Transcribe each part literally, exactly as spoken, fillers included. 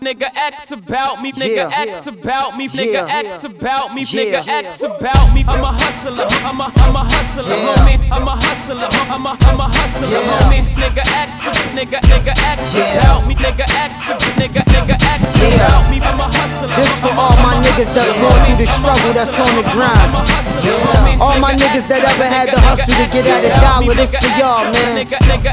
Nigga X about me, nigga Yeah. X about me, nigga Yeah. X about me, Yeah. nigga X about me. I'm a hustler, I'm a, I'm a hustler, Yeah. homie. I'm a hustler, I'm a, I'm a hustler, Yeah. homie. Nigga X, nigga, nigga X Yeah. about me, nigga X, nigga, nigga X Yeah. about me. I'm a hustler. This for all my niggas that's going through the struggle, that's on the grind. All my niggas that ever had to hustle to get at a dollar, this for y'all, man.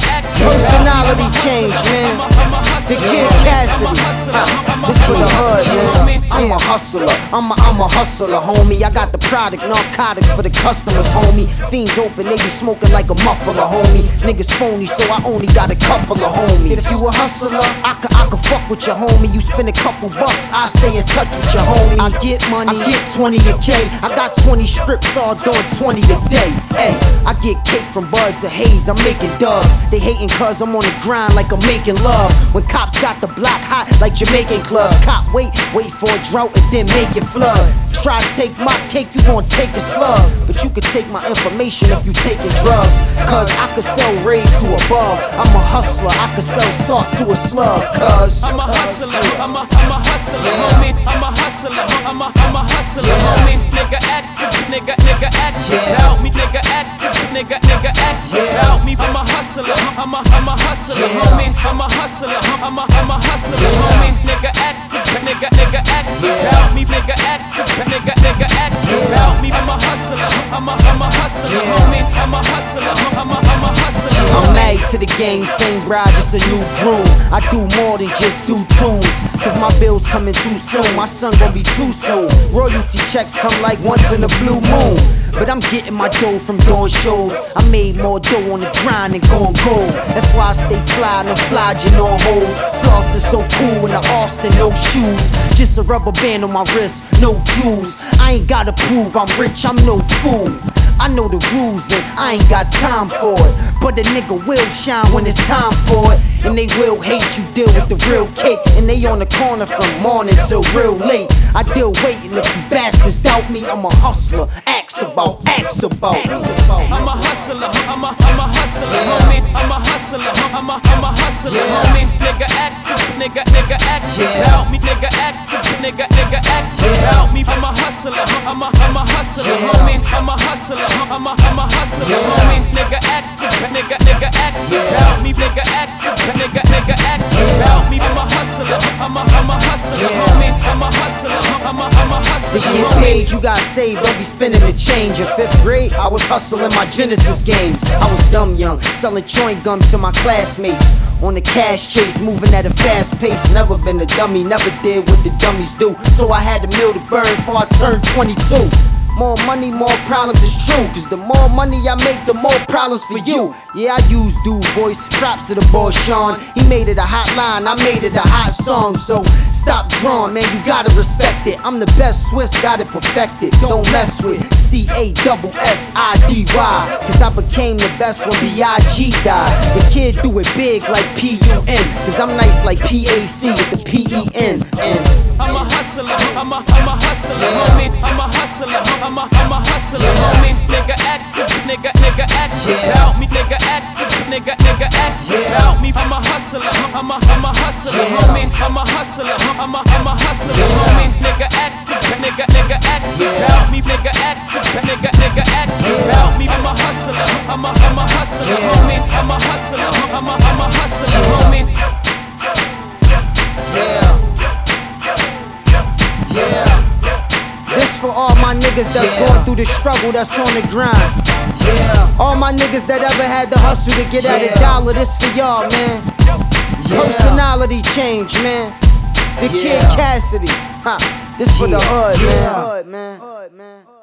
Personality change, man. The Kid Cassidy, this for the hood, man. I'm a hustler, I'm a, I'm a hustler, homie. I got the product, narcotics for the customers, homie. Fiends open, they be smoking like a muffler, homie. Niggas phony, so I only got a couple of homies. If you a hustler, I could, I could fuck with your homie. You spend a couple bucks, I stay in touch with your homie. I get money, I get twenty a K. I got twenty strips, all doing twenty a day. Hey, I get cake from buds of haze, I'm making dubs. They hating cause I'm on the grind like I'm making love. When cops got the block hot like Jamaican clubs. Cop wait, wait for a drought and then make it flood. Try to take my cake, you gon' take a slug. But you could take my information if you taking drugs. Cause I could sell raid to a bug. I'm a hustler, I could sell salt to a slug. Cause I'm a hustler, I'm a, I'm a hustler, homie. I'm a hustler, I'm a, I'm a hustler, homie. Nigga X, nigga, nigga X about me, nigga X, nigga, nigga X about me. I'm a hustler, I'm a, I'm a hustler, homie. I'm a hustler, I'm a, I'm a hustler, homie. Nigga X, nigga, nigga X about me, nigga X, nigga, nigga X about me. I'm a hustler, I'm a, I'm a hustler, homie. I'm a hustler, I'm a, I'm a hustler. I'm married to the game, same bride, just a new groom. I do more than just do tunes, cause my bills coming too soon. My son gon' be too soon. Royalty checks come like once in a blue moon. But I'm getting my dough from doing shows. I made more dough on the grind than gon' gold. That's why I stay fly, no flogging on hoes. Floss is so cool in the Austin, no shoes. Just a rubber band on my wrist, no jewels. I ain't gotta prove I'm rich, I'm no fool. I know the rules and I ain't got time for it. But the nigga will shine when it's time for it. And they will hate you, deal with the real cake. And they on the corner from morning till real late. I deal waiting if you bastards doubt me. I'm a hustler, ask about, ask about. I'm a hustler, I'm a, I'm a hustler, homie. I'm a hustler, I'm a, I'm a hustler, homie. Nigga X, nigga, nigga X about me, nigga X, nigga, nigga X about me. I'm a hustler, I'm a, I'm a hustler, homie. I'm a hustler, I'm a, I'm a hustler, homie. Nigga X, nigga, nigga X about me, nigga X, nigga, nigga X about me. I'm a hustler, I'm a, I'm a hustler, homie. I'm a hustler, I'm a, I'm a hustler. To get paid, you got saved, don't be spending the change. In fifth grade, I was hustling my Genesis games. I was dumb young, selling chewing gum to my classmates. On the cash chase, moving at a fast pace. Never been a dummy, never did what the dummies do. So I had to mill the bird before I turned twenty-two. More money, more problems, is true. Cause the more money I make, the more problems for you. Yeah, I use dude voice, props to the boy Sean. He made it a hot line, I made it a hot song. So stop drawing, man, you gotta respect it. I'm the best Swiss, got it perfected. Don't mess with C A S S I D Y. Cause I became the best when B I G died. The kid do it big like P U N. Cause I'm nice like P A C with the P E N. I'm a hustler, I'm a, I'm a hustler, homie. I'm a hustler, I'm a, I'm a hustler, homie. Nigga X, nigga, nigga X about me, nigga X, nigga, nigga X about me. I'm a hustler, I'm a, I'm a hustler, homie. I'm a hustler, I'm a, I'm a hustler, homie. Nigga X, nigga, nigga X about me, nigga X, nigga, nigga X about me. I'm a hustler, I'm a, I'm a hustler, homie. I'm a hustler, I'm a, I'm a hustler, homie. Yeah. Yeah. This for all my niggas that's yeah. going through the struggle, that's on the grind. Yeah. All my niggas that ever had to hustle to get yeah. at a dollar, this for y'all, man. Yeah. Personality change, man. The yeah. Kid Cassidy, huh? This for yeah. the hood, man. Hood, man. Hood, man.